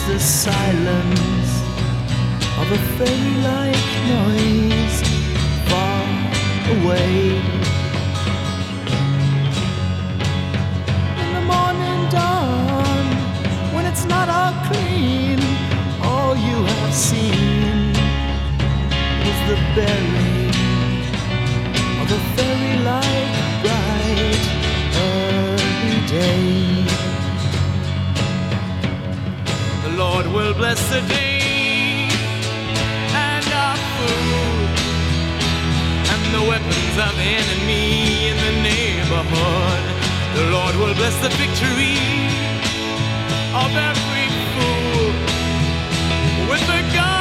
the silence of a fairy-like noise far away. In the morning dawn, when it's not all clean, all you have seen is the burying of a fairy-like bright early day. The Lord will bless the day and our food and the weapons of the enemy in the neighborhood. The Lord will bless the victory of every fool with the gun.